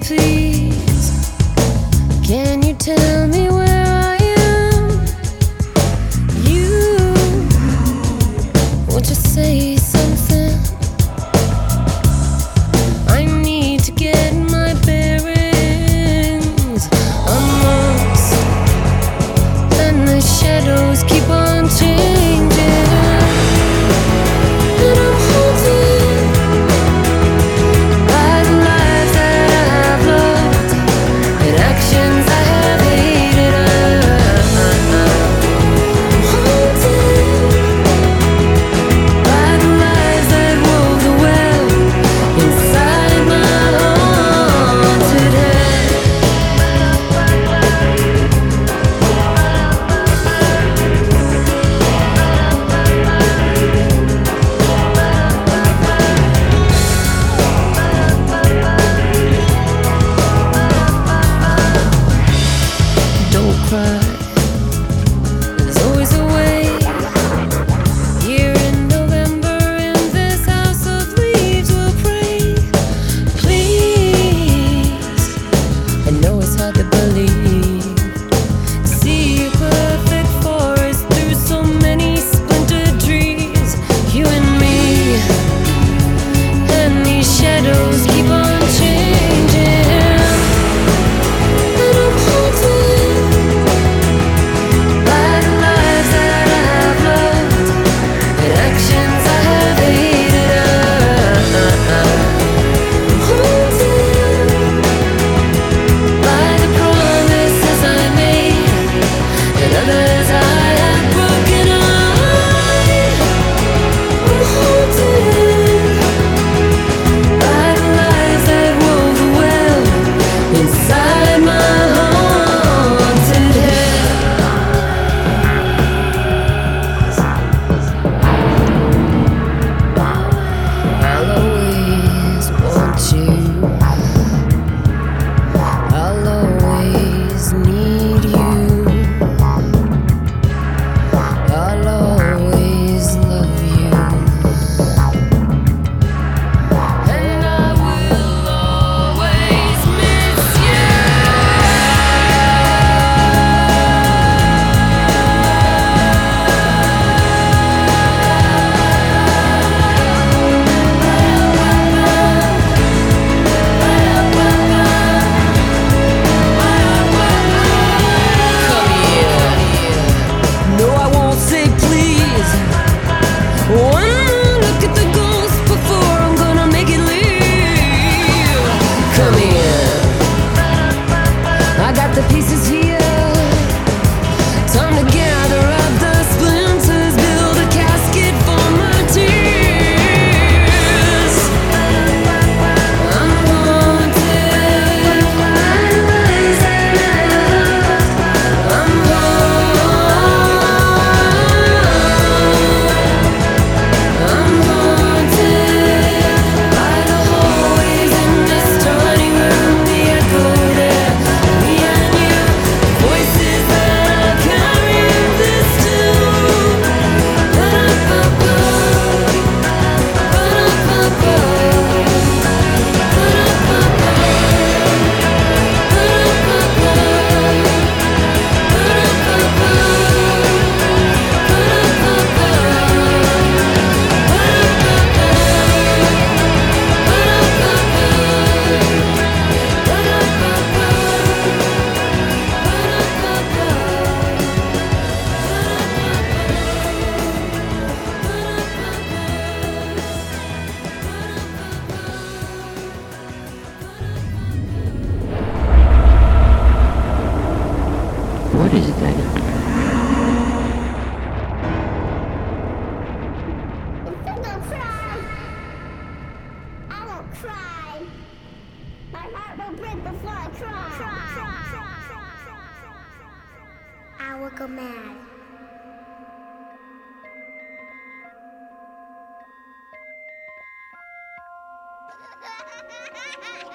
please? Can you tell me where I am? You, won't you say something? I need to get my bearings. I'm lost, and the shadows keep on changing. And I'm haunted by the lives that I've loved and actions I have hated. I'm haunted by the lies that wove the web inside my haunted head. Don't cry, there's always a way. Here in November, in this house of leaves, we'll pray. Please, I know it's hard to believe. See a perfect forest through so many splintered trees. You and me, and these shadows keep on changing. And I'm haunted by the lives that I've loved and actions I have hated. I'm haunted by the promises I made and others I have broken. I'm haunted by the lies that wove the web inside my haunted head. I'll always want you. I'll always need you. I'll always love you. And I will always miss you. Come here. No, I won't say please. One more look at the ghost before I'm gonna make it leave. Come here. I got the pieces here. Time to gather up the splinters, build a casket for my tears. I'm haunted by the lies that I loved. I'm haunted by the hallways in this tiny room, the echo there, me and you, voices that I carry in this tune. Ba-da-ba-ba, ba-da-ba-ba, What is that? Don't cry. I won't cry. My heart will break before I cry. I will go mad.